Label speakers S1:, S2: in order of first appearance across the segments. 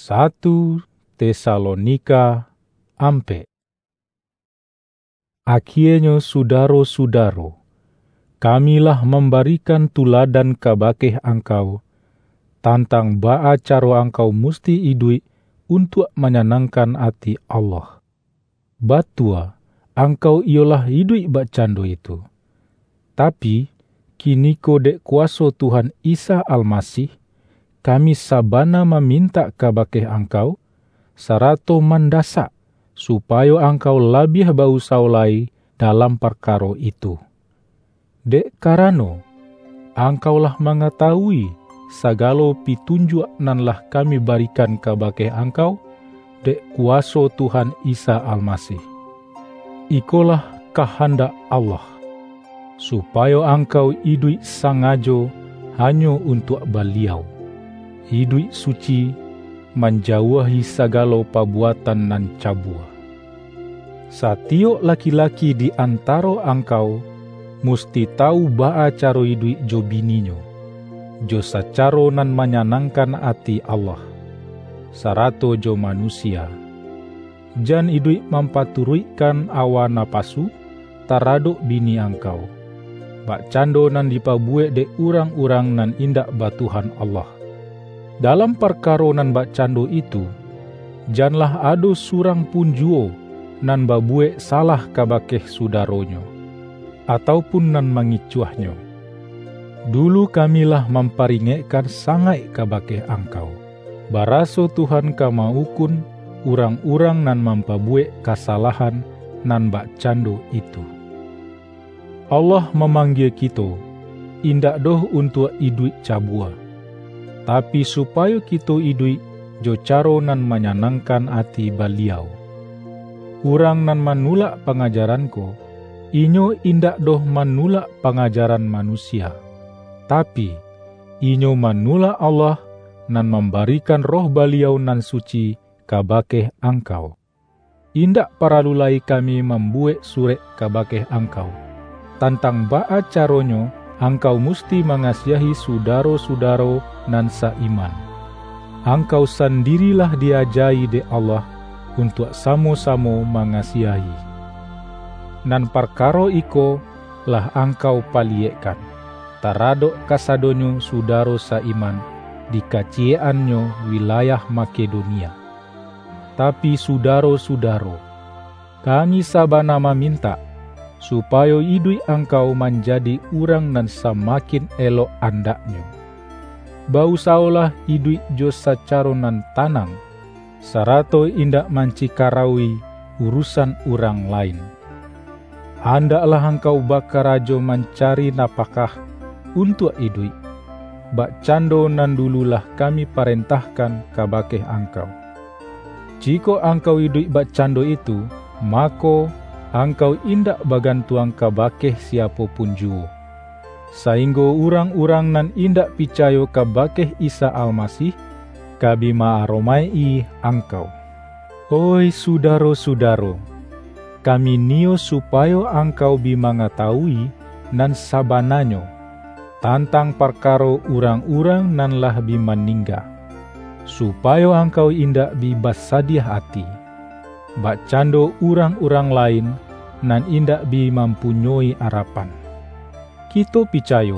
S1: 1 Tesalonika ampe. Akhirnya sudaro-sudaro, kamilah memberikan tuladan kabakeh angkau, tantang baa caro angkau musti idui untuk menyenangkan hati Allah. Batua, angkau ialah idui bakcando itu. Tapi, kiniko dek kuaso Tuhan Isa Almasih, kami sabana meminta kabakeh angkau, sarato mendasak, supaya angkau labih bausaulai dalam perkara itu. Dek karano, angkaulah mengetahui sagalo pitunjuk nanlah kami berikan kabakeh angkau, dek kuaso Tuhan Isa Almasih. Ikolah kehendak Allah, supaya angkau idui sangajo hanya untuk Beliau. Hidup suci, menjauhi segala perbuatan nan cabua. Satiap laki-laki di antara angkau musti tahu baa caro hidup jo bininyo, jo sacaro nan menyenangkan hati Allah, sarato jo manusia. Jan hidup mempaturutkan awa napasu taraduk bini angkau, bakcando nan dipabuek dek urang-urang nan indak batuhan Allah. Dalam perkara nan bakcando itu, janlah ado surang pun juo nan babuek salah kabakeh sudaronyo, ataupun nan mengicuahnyo. Dulu kamilah memparingekkan sangai kabakeh angkau, baraso Tuhan kama ukun urang-urang nan mempabuek kesalahan nan bakcando itu. Allah memanggil kita, indak doh untuk hidup cabua, tapi supaya kita hidup jo caro nan menyenangkan hati Beliau. Urang nan menulak pengajaranku, inyo indak doh menulak pengajaran manusia, tapi inyo menulak Allah nan memberikan roh Beliau nan suci kabakeh angkau. Indak paralulai kami membuat surat kabakeh angkau, tantang baa caronyo angkau musti mengasihi sudaro-sudaro nan saiman. Angkau sendirilah diajai de Allah untuk samo-samo mengasihi. Nan perkara iko lah angkau paliekkan, taradok kasadonyo sudaro saiman di kacieannya wilayah Makedonia. Tapi sudaro-sudaro, kami sabana meminta supaya hidup angkau menjadi urang nan semakin elok andaknya. Bausaulah hidup jo sacaro nan tanang, sarato indak mancikarawi urusan urang lain. Handaklah engkau bakarajo mencari napakah untuk hidup, bakcando nan dululah kami perintahkan kabakeh angkau. Jika angkau hidup bakcando itu, maka angkau indak bagantuang kabakeh siapapun juo. Sainggo urang-urang nan indak picayo kabakeh Isa Almasih, kabi maaromai angkau. Oi sudaro-sudaro, kami nio supaya angkau bi mengetahui nan sabananyo, tantang perkara urang-urang nan lah bi meninggal, supaya angkau indak bi basadia hati, bakcando urang-urang lain nan indak bi mempunyai harapan. Kita picayo,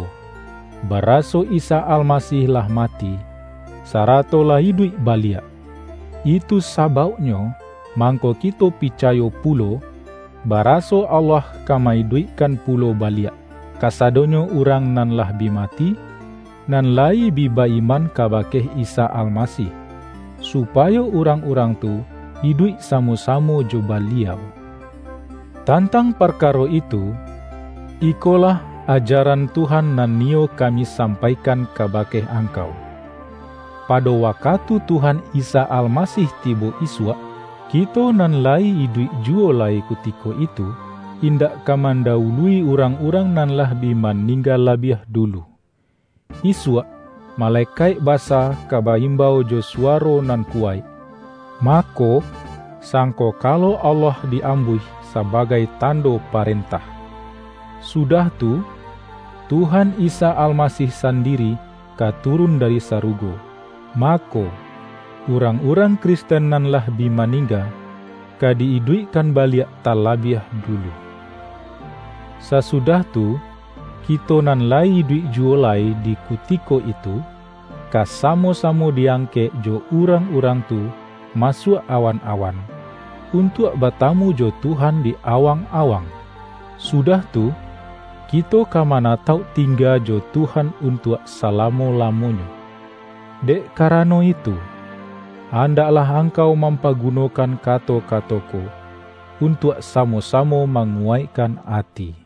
S1: baraso Isa Almasih lah mati, sarato lah hidup baliak. Itu sababnya, mangko kita picayo pulo, baraso Allah kama hidupkan pulo baliak. Kasadonyo urang nan lah bi mati, nan lai bi baiman kabakeh Isa Almasih, supaya urang-urang tu hidup samo-samo jo Beliau. Tantang perkara itu, ikolah ajaran Tuhan nan nio kami sampaikan kabakeh angkau. Pada waktu Tuhan Isa Almasih tibo iswa, kita nan lai hidup juo lai kutiko itu, indak kamandahului urang-urang nan lah bi meninggal labih dulu. Iswa, malaikat basa kabaimbau jo suaro nan kuai. Mako, sangko kalau Allah diambuh sebagai tando perintah. Sudah tu, Tuhan Isa Almasih sendiri katurun dari sarugo. Mako, Orang-orang Kristen nan lah bimaningga, kadi iduikan baliak talabiah dulu. Sasudah tu, kito nan lai iduik juolai di kutiko itu, kasamo-samo diangke jo urang-urang tu masuk awan-awan, untuk batamu jo Tuhan di awang-awang. Sudah tu, kito kamana tau tinggal jo Tuhan untuk salamo-lamonyo. Dek karano itu, andaklah engkau mempagunakan kato-katoko untuk samo-samo menguaikan hati.